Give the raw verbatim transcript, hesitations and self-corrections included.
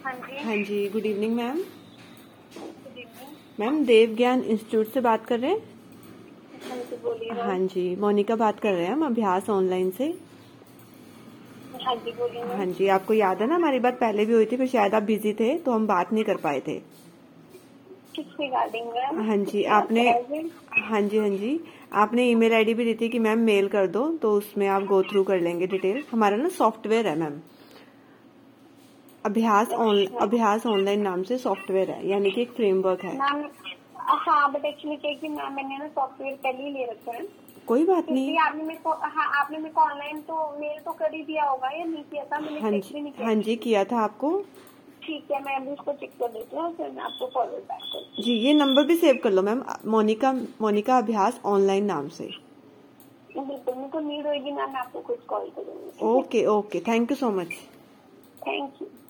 हाँ जी। हाँ जी, good evening ma'am. Good evening. Ma'am Dev Gyan institute से बात कर रहे हैं? हाँ जी, बोलिए मैम। हाँ जी, मोनिका बात कर रहे हैं हम अभ्यास ऑनलाइन से। हाँ जी, बोलिए मैम। हाँ जी, आपको याद है ना हमारी बात पहले भी हुई थी, पर शायद आप बिजी थे तो हम बात नहीं कर पाए थे। किस रिगार्डिंग मैम? हाँ जी, आपने हाँ जी हाँ जी आपने ईमेल आईडी भी दी थी कि मैम मेल कर दो, तो उसमें आप गो थ्रू कर लेंगे डिटेल। हमारा ना सॉफ्टवेयर है मैम, अभ्यास ऑन अभ्यास ऑनलाइन नाम से सॉफ्टवेयर है, यानी कि एक फ्रेमवर्क है मैम। हाँ, बट एक्चुअली क्या है कि मैम मैंने ना सॉफ्टवेयर पहले ही ले रखा है। कोई बात नहीं। इसलिए आपने मेरे को हाँ आपने मेरे को ऑनलाइन तो मेल तो कर ही दिया होगा या नहीं किया था? मैंने हाँ चेक भी जी नहीं किया। हाँ जी किया था आपको। ठीक है, मैं अभी उसको चेक कर लेती हूँ, फिर मैं आपको फॉरवर्ड बैक करती जी, ये नंबर भी सेव कर लो मैम, मोनिका मोनिका अभ्यास ऑनलाइन नाम से। हूँ। बिल्कुल, मेरे को नीड होगी मैम, मैं आपको कुछ कॉल करूँगी। Okay okay, thank you so much. Thank you.